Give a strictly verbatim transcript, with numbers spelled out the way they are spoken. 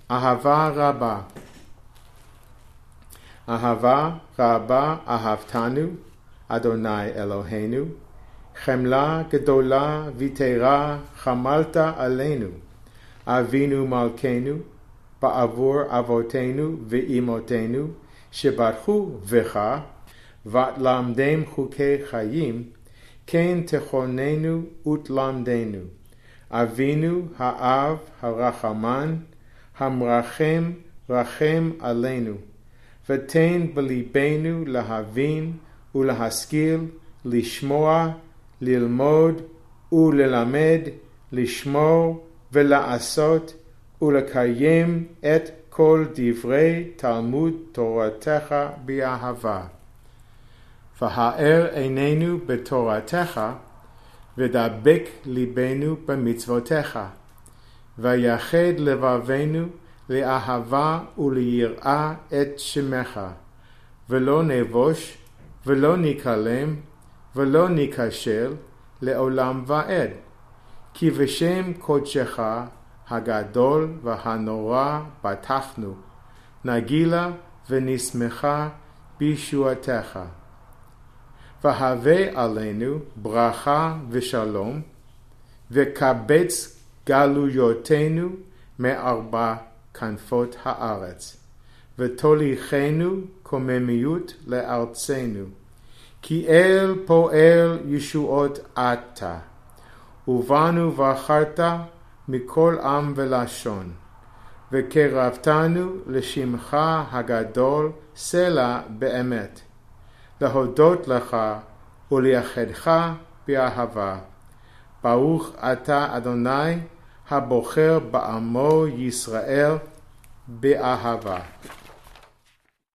אהבה רבה. אהבה רבה אהבתנו, אדוני אלוהינו, חמלה גדולה ותרה חמלת עלינו, אבינו מלכנו, בעבור אבותינו ואמותינו, שבטחו בך, ותלמדם חוקי חיים, כן תכוננו ותלמדנו. אבינו האב הרחמן, המרחם רחם עלינו, ותן בליבנו להבין ולהשכיל, לשמוע, ללמוד וללמד, לשמור ולעשות ולקיים את כל דברי תלמוד תורתך באהבה. והאר עינינו בתורתך, ודבק ליבנו במצוותיך, ויחד לבבנו לאהבה וליראה את שמך, ולא נבוש, ולא נקלם, ולא ניכשל לעולם ועד, כי בשם קודשך הגדול והנורא בטחנו, נגילה ונשמחה בישועתך. והווה עלינו ברכה ושלום, וקבץ גלויותינו מארבע כנפות הארץ, ותוליכנו קוממיות לארצנו, כי אל פועל ישועות אתה, ובנו בחרת מכל עם ולשון, וקרבתנו לשמך הגדול סלע באמת, להודות לך ולייחדך באהבה. ברוך אתה אדוני הבוחר בעמו ישראל באהבה.